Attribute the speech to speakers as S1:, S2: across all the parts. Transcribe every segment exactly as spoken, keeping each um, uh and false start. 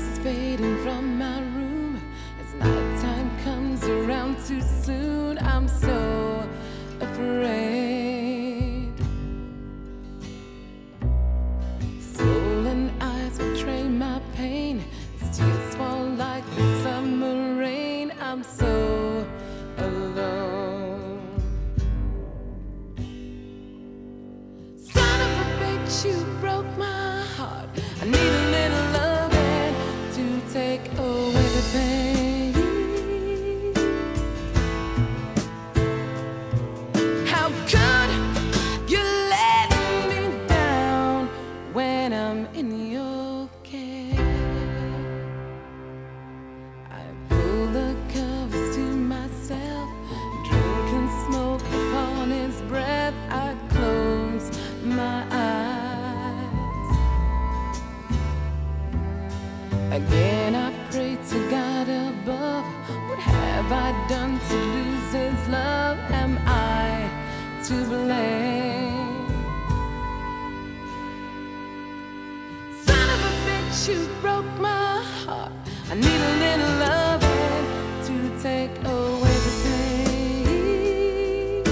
S1: is fading from my room as nighttime comes around too soon. I'm so afraid. Swollen eyes betray my pain as tears fall like the summer rain. I'm so alone. Son of a bitch, you broke my heart. I need a little loving to take away the pain. How could you let me down when I'm in your care? I pull the covers to myself, drink and smoke upon his breath. I close my eyes. Again I pray to God above. What have I done to lose his love? Am I to blame? Son of a bitch, you broke my heart. I need a little loving to take away the pain.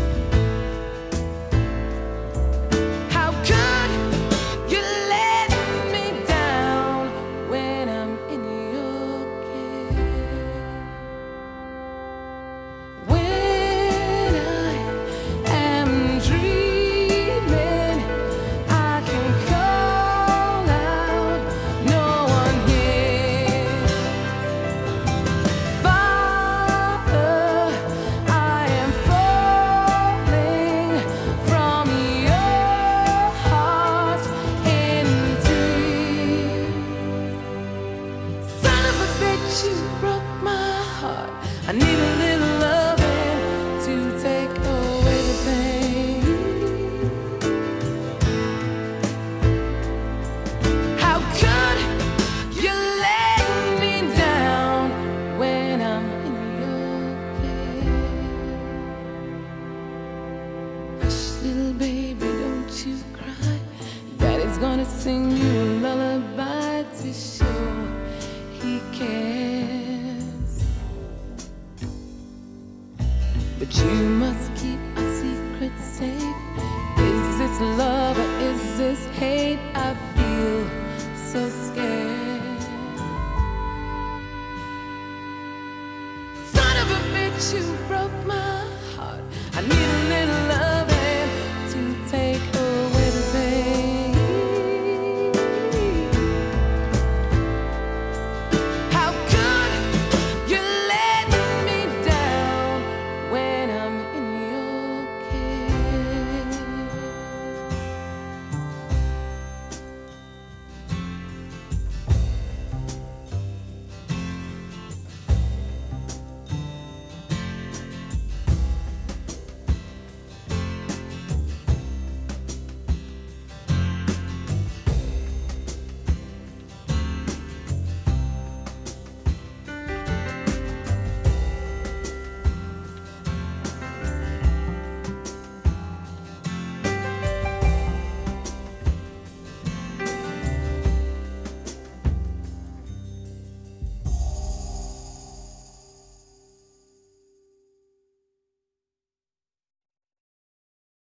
S1: How could you let me down when I'm in your care? When I am dreaming, I can call out, no one hears. Father, I am falling from your heart in tears. Son of a bitch, you broke my heart. I need a little loving to take away the pain. How could you let me down when I'm in your care? Hush, little baby, don't you cry. Daddy's gonna sing you a lullaby to show he cares. But you must keep